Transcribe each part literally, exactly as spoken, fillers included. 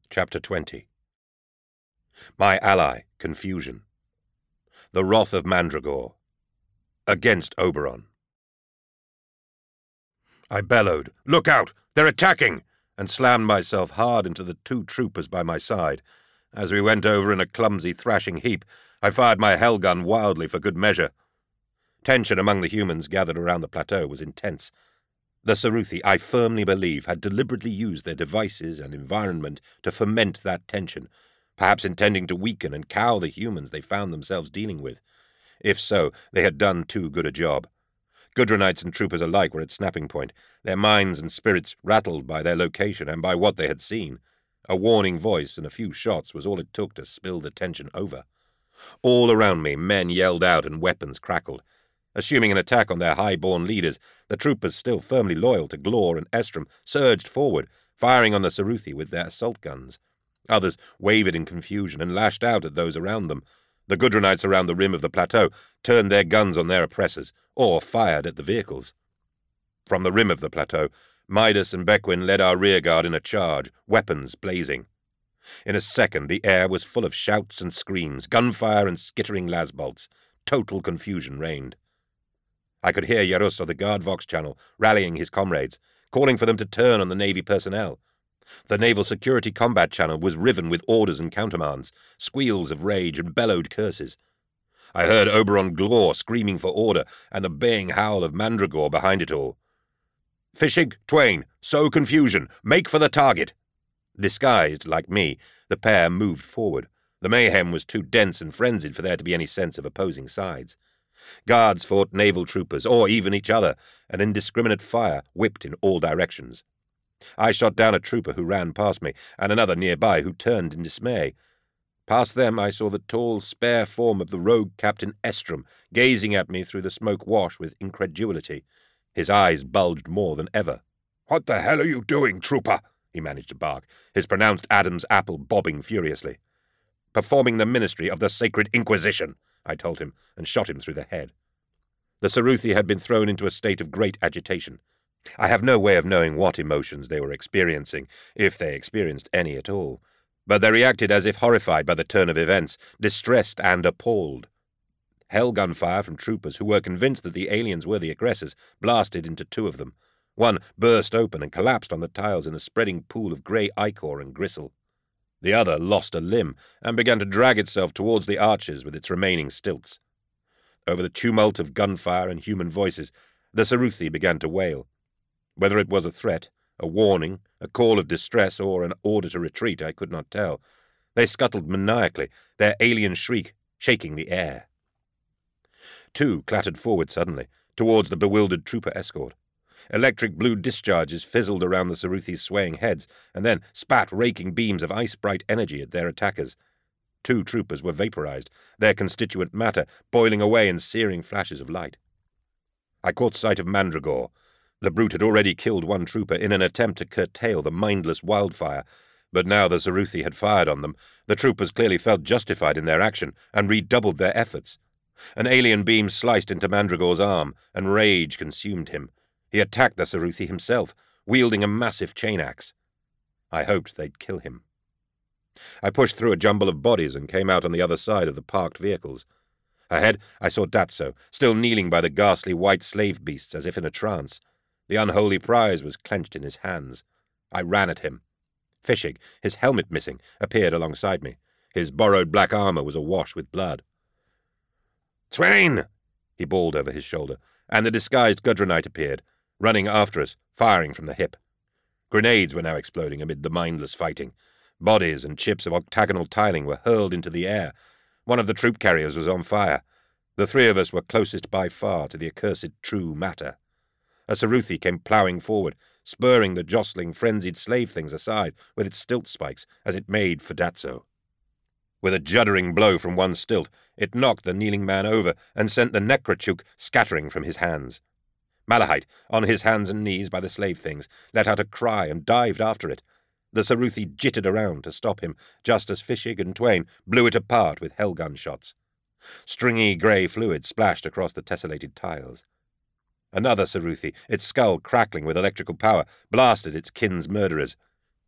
Chapter twenty. My ally, Confusion. The Wrath of Mandragore. Against Oberon. I bellowed, "Look out! They're attacking!" and slammed myself hard into the two troopers by my side. As we went over in a clumsy thrashing heap, I fired my hell gun wildly for good measure. Tension among the humans gathered around the plateau was intense. The Saruthi, I firmly believe, had deliberately used their devices and environment to foment that tension, perhaps intending to weaken and cow the humans they found themselves dealing with. If so, they had done too good a job. Gudrunites and troopers alike were at snapping point, their minds and spirits rattled by their location and by what they had seen. A warning voice and a few shots was all it took to spill the tension over. All around me, men yelled out and weapons crackled. Assuming an attack on their high-born leaders, the troopers, still firmly loyal to Glor and Estrom, surged forward, firing on the Saruthi with their assault guns. Others wavered in confusion and lashed out at those around them. The Gudrunites around the rim of the plateau turned their guns on their oppressors, or fired at the vehicles. From the rim of the plateau, Midas and Bequin led our rearguard in a charge, weapons blazing. In a second, the air was full of shouts and screams, gunfire and skittering lasbolts. Total confusion reigned. I could hear Yarus on the guard vox channel rallying his comrades, calling for them to turn on the Navy personnel. The Naval Security Combat channel was riven with orders and countermands, squeals of rage and bellowed curses. I heard Oberon Glor screaming for order and the baying howl of Mandragore behind it all. "Fischig, Twain, sow confusion, make for the target!" Disguised, like me, the pair moved forward. The mayhem was too dense and frenzied for there to be any sense of opposing sides. Guards fought naval troopers, or even each other, and indiscriminate fire whipped in all directions. I shot down a trooper who ran past me, and another nearby who turned in dismay. Past them I saw the tall, spare form of the rogue Captain Estrom, gazing at me through the smoke wash with incredulity. His eyes bulged more than ever. "What the hell are you doing, trooper?" he managed to bark, his pronounced Adam's apple bobbing furiously. "Performing the ministry of the Sacred Inquisition," I told him, and shot him through the head. The Saruthi had been thrown into a state of great agitation. I have no way of knowing what emotions they were experiencing, if they experienced any at all, but they reacted as if horrified by the turn of events, distressed and appalled. Hell gunfire from troopers who were convinced that the aliens were the aggressors blasted into two of them. One burst open and collapsed on the tiles in a spreading pool of grey ichor and gristle. The other lost a limb and began to drag itself towards the arches with its remaining stilts. Over the tumult of gunfire and human voices, the Saruthi began to wail. Whether it was a threat, a warning, a call of distress, or an order to retreat, I could not tell. They scuttled maniacally, their alien shriek shaking the air. Two clattered forward suddenly, towards the bewildered trooper escort. Electric blue discharges fizzled around the Saruthi's swaying heads, and then spat raking beams of ice-bright energy at their attackers. Two troopers were vaporized, their constituent matter boiling away in searing flashes of light. I caught sight of Mandragore. The brute had already killed one trooper in an attempt to curtail the mindless wildfire, but now the Saruthi had fired on them. The troopers clearly felt justified in their action and redoubled their efforts. An alien beam sliced into Mandragore's arm, and rage consumed him. He attacked the Saruthi himself, wielding a massive chain axe. I hoped they'd kill him. I pushed through a jumble of bodies and came out on the other side of the parked vehicles. Ahead, I saw Datso, still kneeling by the ghastly white slave beasts as if in a trance. The unholy prize was clenched in his hands. I ran at him. Fischig, his helmet missing, appeared alongside me. His borrowed black armor was awash with blood. "Twain!" he bawled over his shoulder, and the disguised Gudrunite appeared, running after us, firing from the hip. Grenades were now exploding amid the mindless fighting. Bodies and chips of octagonal tiling were hurled into the air. One of the troop carriers was on fire. The three of us were closest by far to the accursed true matter. A Saruthi came ploughing forward, spurring the jostling, frenzied slave things aside with its stilt spikes as it made for Datso. With a juddering blow from one stilt, it knocked the kneeling man over and sent the Necrochuk scattering from his hands. Malahite, on his hands and knees by the slave things, let out a cry and dived after it. The Saruthi jittered around to stop him, just as Fischig and Twain blew it apart with hellgun shots. Stringy grey fluid splashed across the tessellated tiles. Another Saruthi, its skull crackling with electrical power, blasted its kin's murderers.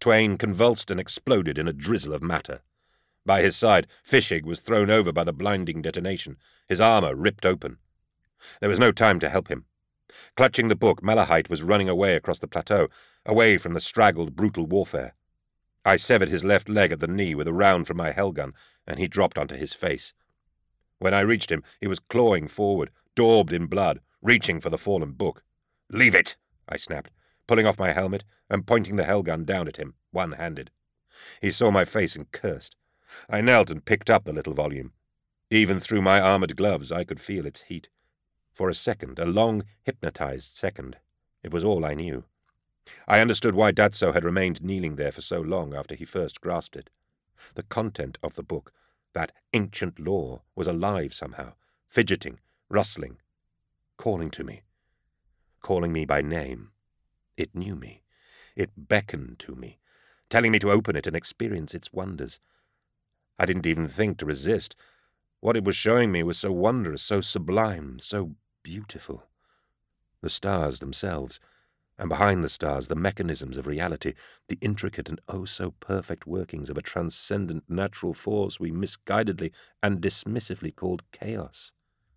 twain convulsed and exploded in a drizzle of matter. By his side, Fishig was thrown over by the blinding detonation, his armour ripped open. There was no time to help him. Clutching the book, Malahite was running away across the plateau, away from the straggled, brutal warfare. I severed his left leg at the knee with a round from my hellgun, and he dropped onto his face. When I reached him, he was clawing forward, daubed in blood, reaching for the fallen book. "Leave it!" I snapped, pulling off my helmet and pointing the hellgun down at him, one-handed. He saw my face and cursed. I knelt and picked up the little volume. Even through my armoured gloves, I could feel its heat. For a second, a long, hypnotized second, it was all I knew. I understood why Datso had remained kneeling there for so long after he first grasped it. The content of the book, that ancient lore, was alive somehow, fidgeting, rustling, calling to me, calling me by name. It knew me. It beckoned to me, telling me to open it and experience its wonders. I didn't even think to resist. What it was showing me was so wondrous, so sublime, so beautiful. The stars themselves, and behind the stars the mechanisms of reality, the intricate and oh-so-perfect workings of a transcendent natural force we misguidedly and dismissively called chaos.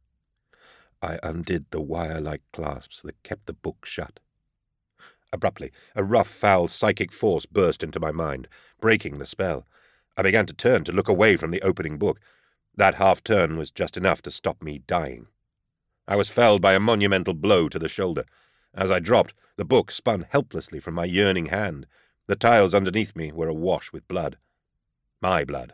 I undid the wire-like clasps that kept the book shut. Abruptly, a rough, foul psychic force burst into my mind, breaking the spell. I began to turn to look away from the opening book. That half-turn was just enough to stop me dying. I was felled by a monumental blow to the shoulder. As I dropped, the book spun helplessly from my yearning hand. The tiles underneath me were awash with blood. My blood.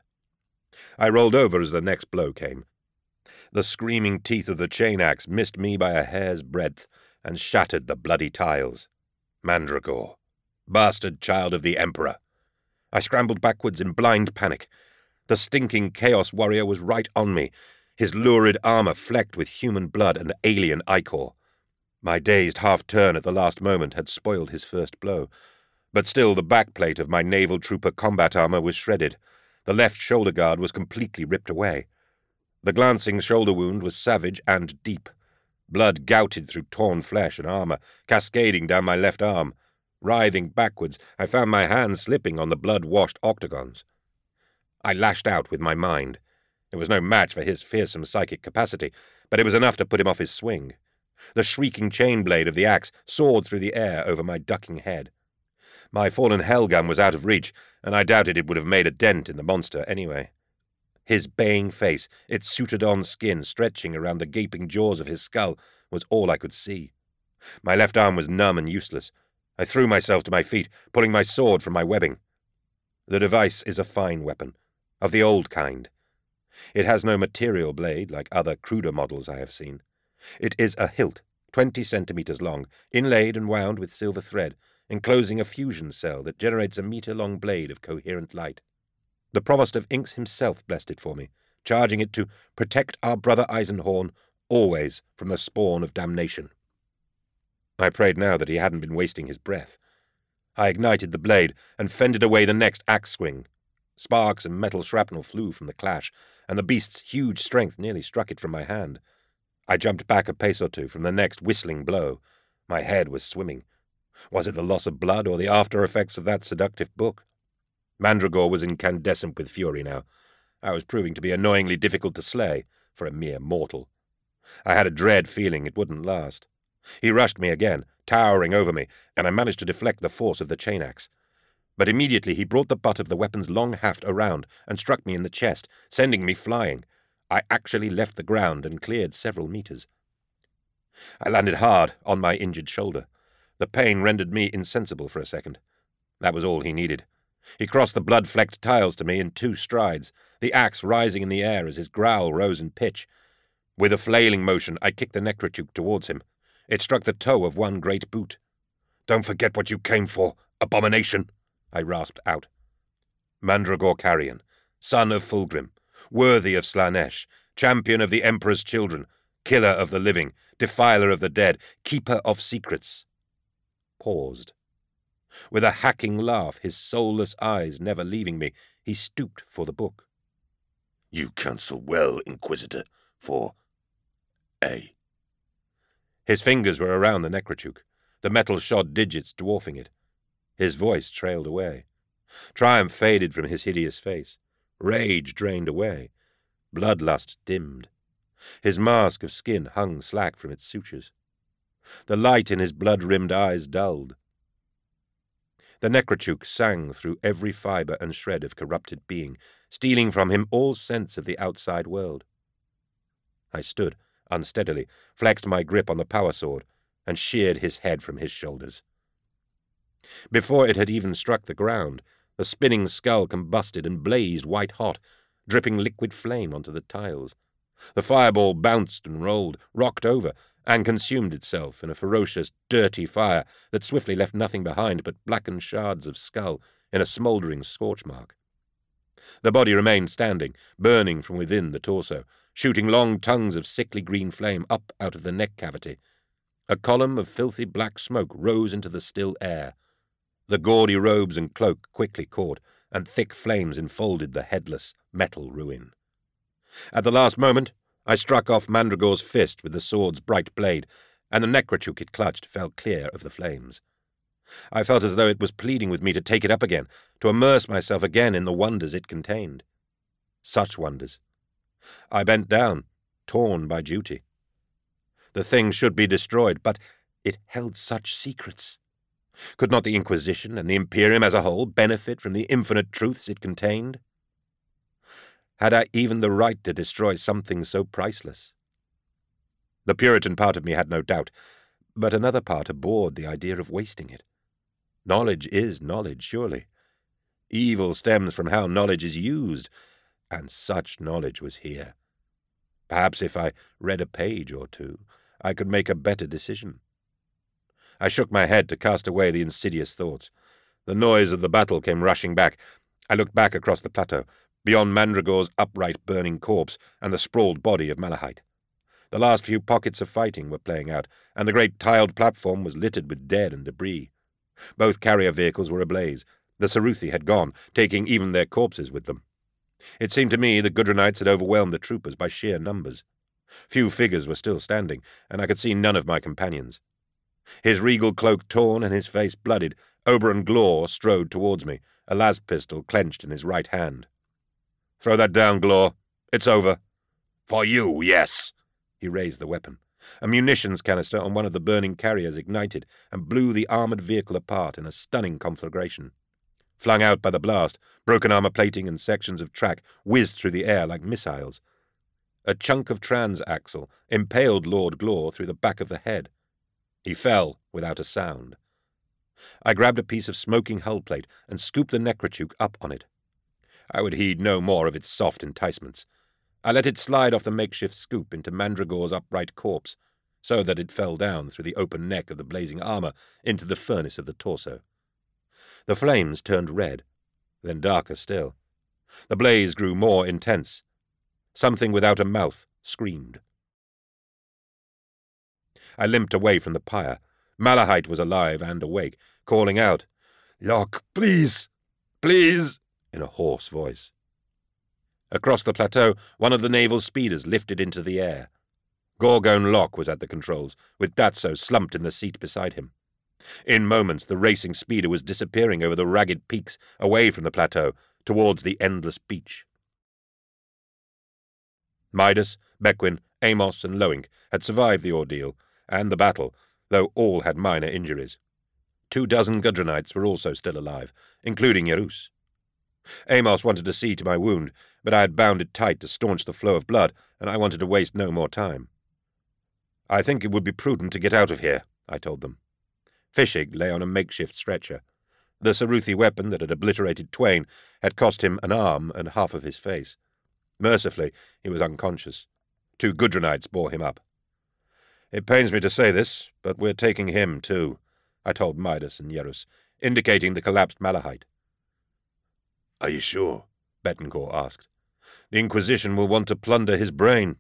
I rolled over as the next blow came. The screaming teeth of the chain axe missed me by a hair's breadth and shattered the bloody tiles. Mandragore. Bastard child of the Emperor. I scrambled backwards in blind panic. The stinking Chaos Warrior was right on me, his lurid armour flecked with human blood and alien ichor. My dazed half-turn at the last moment had spoiled his first blow, but still the backplate of my naval trooper combat armour was shredded. The left shoulder guard was completely ripped away. The glancing shoulder wound was savage and deep. Blood gouted through torn flesh and armour, cascading down my left arm. Writhing backwards, I found my hands slipping on the blood-washed octagons. I lashed out with my mind. It was no match for his fearsome psychic capacity, but it was enough to put him off his swing. The shrieking chain blade of the axe soared through the air over my ducking head. My fallen hellgun was out of reach, and I doubted it would have made a dent in the monster anyway. His baying face, its suited-on skin stretching around the gaping jaws of his skull, was all I could see. My left arm was numb and useless. I threw myself to my feet, pulling my sword from my webbing. The device is a fine weapon, of the old kind. It has no material blade like other cruder models I have seen. It is a hilt, twenty centimeters long, inlaid and wound with silver thread, enclosing a fusion cell that generates a meter-long blade of coherent light. The Provost of Inks himself blessed it for me, charging it to protect our brother Eisenhorn always from the spawn of damnation. I prayed now that he hadn't been wasting his breath. I ignited the blade and fended away the next axe swing. Sparks and metal shrapnel flew from the clash, and the beast's huge strength nearly struck it from my hand. I jumped back a pace or two from the next whistling blow. My head was swimming. Was it the loss of blood or the after-effects of that seductive book? Mandragore was incandescent with fury now. I was proving to be annoyingly difficult to slay for a mere mortal. I had a dread feeling it wouldn't last. He rushed me again, towering over me, and I managed to deflect the force of the chain axe. But immediately he brought the butt of the weapon's long haft around and struck me in the chest, sending me flying. I actually left the ground and cleared several meters. I landed hard on my injured shoulder. The pain rendered me insensible for a second. That was all he needed. He crossed the blood-flecked tiles to me in two strides, the axe rising in the air as his growl rose in pitch. With a flailing motion, I kicked the Necrotuke towards him. It struck the toe of one great boot. "Don't forget what you came for, abomination!" I rasped out. Mandragore Carrion, son of Fulgrim, worthy of Slaanesh, champion of the Emperor's children, killer of the living, defiler of the dead, keeper of secrets. Paused. With a hacking laugh, his soulless eyes never leaving me, he stooped for the book. "You counsel well, Inquisitor, for A." His fingers were around the Necrotuke, the metal-shod digits dwarfing it. His voice trailed away. Triumph faded from his hideous face. Rage drained away. Bloodlust dimmed. His mask of skin hung slack from its sutures. The light in his blood-rimmed eyes dulled. The Nekrachuk sang through every fibre and shred of corrupted being, stealing from him all sense of the outside world. I stood, unsteadily, flexed my grip on the power sword, and sheared his head from his shoulders. Before it had even struck the ground, the spinning skull combusted and blazed white-hot, dripping liquid flame onto the tiles. The fireball bounced and rolled, rocked over, and consumed itself in a ferocious, dirty fire that swiftly left nothing behind but blackened shards of skull in a smouldering scorch mark. The body remained standing, burning from within the torso, shooting long tongues of sickly green flame up out of the neck cavity. A column of filthy black smoke rose into the still air. The gaudy robes and cloak quickly caught, and thick flames enfolded the headless, metal ruin. At the last moment, I struck off Mandragore's fist with the sword's bright blade, and the Nekrachuk it clutched fell clear of the flames. I felt as though it was pleading with me to take it up again, to immerse myself again in the wonders it contained. Such wonders. I bent down, torn by duty. The thing should be destroyed, but it held such secrets. Could not the Inquisition and the Imperium as a whole benefit from the infinite truths it contained? Had I even the right to destroy something so priceless? The Puritan part of me had no doubt, but another part abhorred the idea of wasting it. Knowledge is knowledge, surely. Evil stems from how knowledge is used, and such knowledge was here. Perhaps if I read a page or two, I could make a better decision. I shook my head to cast away the insidious thoughts. The noise of the battle came rushing back. I looked back across the plateau, beyond Mandragore's upright burning corpse and the sprawled body of Malahite. The last few pockets of fighting were playing out, and the great tiled platform was littered with dead and debris. Both carrier vehicles were ablaze. The Saruthi had gone, taking even their corpses with them. It seemed to me the Gudrunites had overwhelmed the troopers by sheer numbers. Few figures were still standing, and I could see none of my companions. His regal cloak torn and his face blooded, Oberon Glor strode towards me, a las pistol clenched in his right hand. "Throw that down, Glor. It's over." "For you, yes." He raised the weapon. A munitions canister on one of the burning carriers ignited and blew the armoured vehicle apart in a stunning conflagration. Flung out by the blast, broken armour plating and sections of track whizzed through the air like missiles. A chunk of transaxle impaled Lord Glor through the back of the head. He fell without a sound. I grabbed a piece of smoking hull plate and scooped the Nekrachuk up on it. I would heed no more of its soft enticements. I let it slide off the makeshift scoop into Mandragore's upright corpse, so that it fell down through the open neck of the blazing armour into the furnace of the torso. The flames turned red, then darker still. The blaze grew more intense. Something without a mouth screamed. I limped away from the pyre. Malahite was alive and awake, calling out, "Locke, please, please," in a hoarse voice. Across the plateau, one of the naval speeders lifted into the air. Gorgone Locke was at the controls, with Datso slumped in the seat beside him. In moments, the racing speeder was disappearing over the ragged peaks, away from the plateau, towards the endless beach. Midas, Bequin, Amos, and Loink had survived the ordeal and the battle, though all had minor injuries. Two dozen Gudrunites were also still alive, including Yerus. Amos wanted to see to my wound, but I had bound it tight to staunch the flow of blood, and I wanted to waste no more time. "I think it would be prudent to get out of here," I told them. Fishig lay on a makeshift stretcher. The Saruthi weapon that had obliterated Twain had cost him an arm and half of his face. Mercifully, he was unconscious. Two Gudrunites bore him up. "It pains me to say this, but we're taking him, too," I told Midas and Yerus, indicating the collapsed Malahite. "Are you sure?" Betancourt asked. "The Inquisition will want to plunder his brain."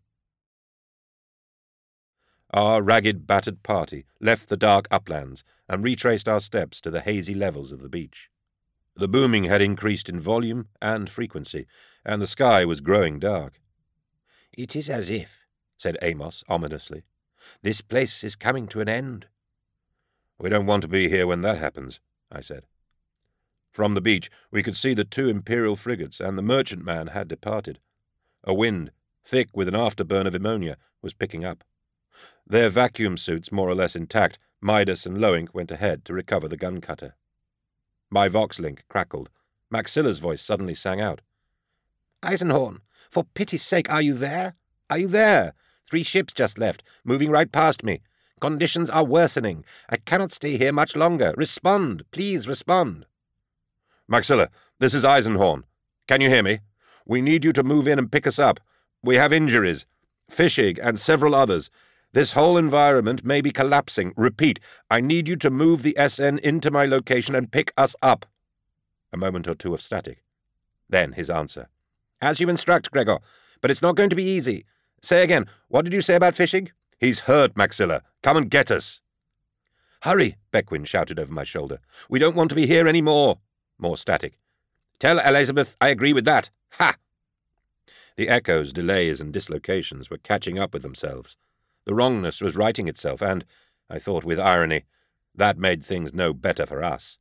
Our ragged, battered party left the dark uplands and retraced our steps to the hazy levels of the beach. The booming had increased in volume and frequency, and the sky was growing dark. "It is as if," said Amos ominously, "this place is coming to an end." "We don't want to be here when that happens," I said. From the beach we could see the two Imperial frigates, and the merchantman had departed. A wind, thick with an afterburn of ammonia, was picking up. Their vacuum suits more or less intact, Midas and Loink went ahead to recover the gun cutter. My Vox-link crackled. Maxilla's voice suddenly sang out. "Eisenhorn, for pity's sake, are you there? Are you there? Three ships just left, moving right past me. Conditions are worsening. I cannot stay here much longer. Respond, please respond." "Maxilla, this is Eisenhorn. Can you hear me? We need you to move in and pick us up. We have injuries. Fischig and several others. This whole environment may be collapsing. Repeat, I need you to move the S N into my location and pick us up." A moment or two of static. Then his answer. "As you instruct, Gregor, but it's not going to be easy. Say again, what did you say about Fischig?" "He's hurt, Maxilla. Come and get us." "Hurry," Beckwin shouted over my shoulder. "We don't want to be here any more." More static. "Tell Elizabeth I agree with that. Ha!" The echoes, delays, and dislocations were catching up with themselves. The wrongness was righting itself, and, I thought with irony, that made things no better for us.